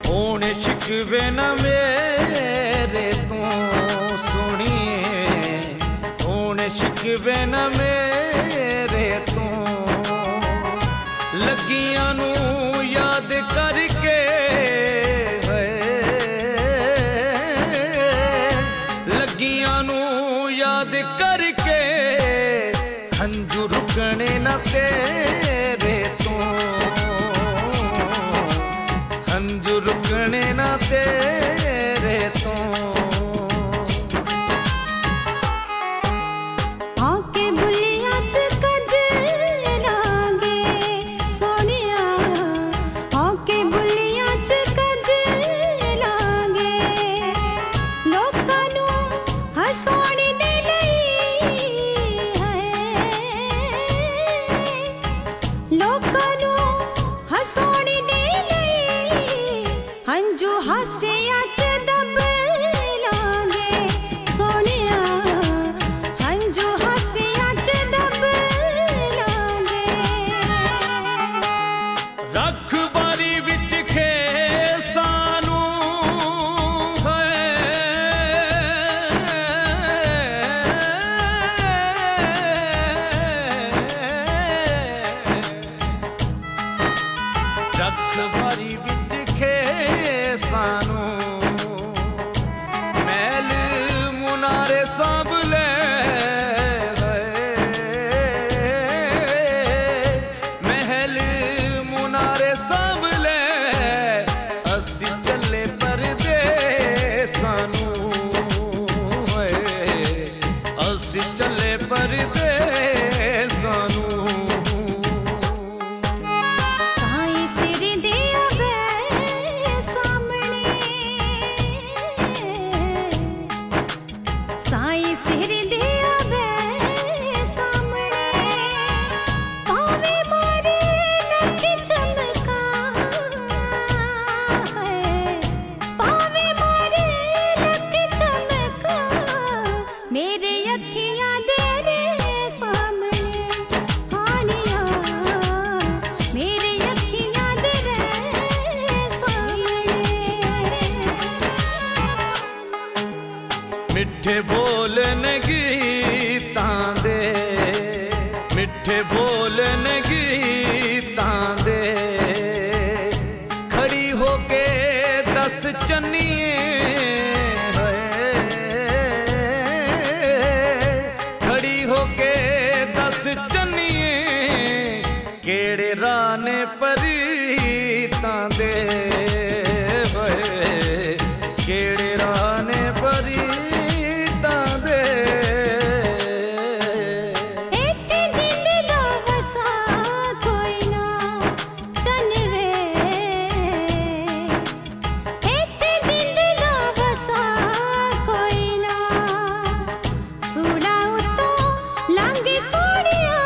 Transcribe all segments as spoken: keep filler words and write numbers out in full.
होने शिकवे न मेरे तू सुनिए, होने शिकवे न मेरे तू लगियां नू याद करके लगियां नू याद करके हंजू रुकने न तेरे तू हंजू रुकने न तेरे तो आके बुलिया च कद लांगे सोनिया, आके बुलिया च कद लांगे लोकां नू हसाने दे लई है, लोकां नू हसाने दे हंजू हासिया च दब लांगे सोनिया, हंजू हासिया च दब लांगे रख बारी विच खेसानू है रख बारी विच खेसानू मैल मुनारे सब ले महल मुनारे सब ले अस्सी चले परदेसानू अस्सी चले परदेसानू मेरे अखियां दे रे सामने हानिया, मेरे अखियां दे रे सामने मिठे बोलन गीतां दे मिठे बोलन गीतां दे खड़ी होके दस चन्निए खड़ी होके दस चन्निए केड़े राने परीतां दे केड़े राने परीतां दे इत्ते दिल दा वसा कोई ना चन रे, इत्ते दिल दा वसा कोई ना सूड़ा उत्तों लंघ कोड़िया,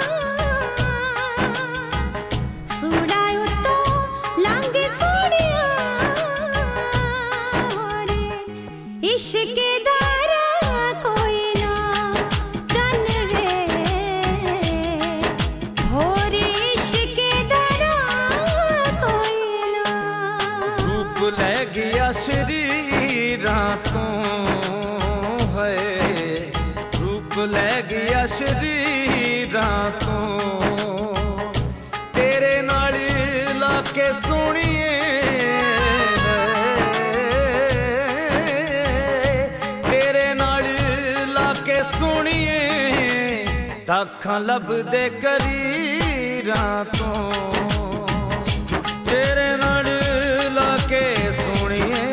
सूड़ा उत्तों लंघ कोड़िया इश्क दारा कोई ना चन रे, होर इश्क दारा कोई ना रूप ले गया शरीरां तो है रूप ले गया शरीरां तो तेरे नाल लाके सोनिए तेरे नाल लाके सोनिए दाखां लभदे करीरां तो तेरे नाल लाके सोनिए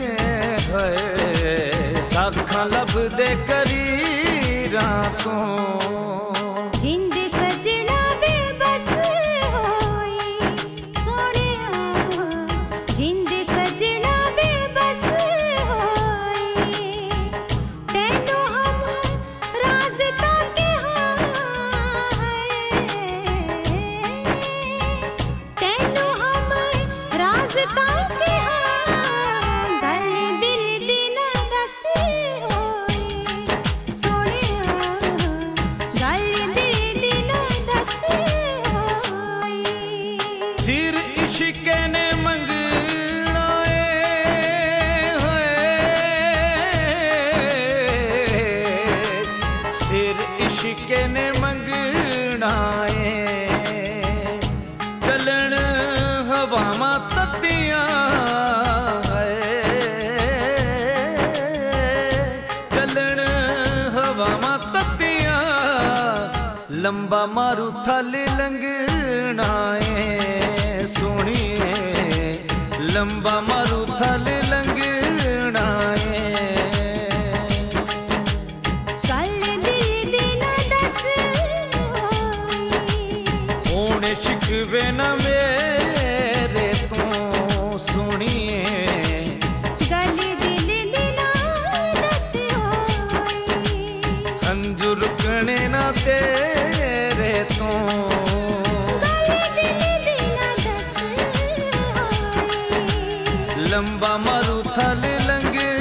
दाखां लभदे करीरां तो जिंद सजना बेबस होई सोनिया, जिंद सजना बेबस होई तेनू हम राज ताके तेनू हम राज ताके गल दिल दी न दस होई सोनिया, लंबा मारू थल लंघना है सोनिए, लंबा मारू थल लंघना है। कल दिल दिना दस होई, होने शिकवे न मेरे तो सुनिए, गल दिल दिना दस होई, हंजू रुकने न तेरे तो, गल दिल दिना दस होई, लंबा मारू थल लंघना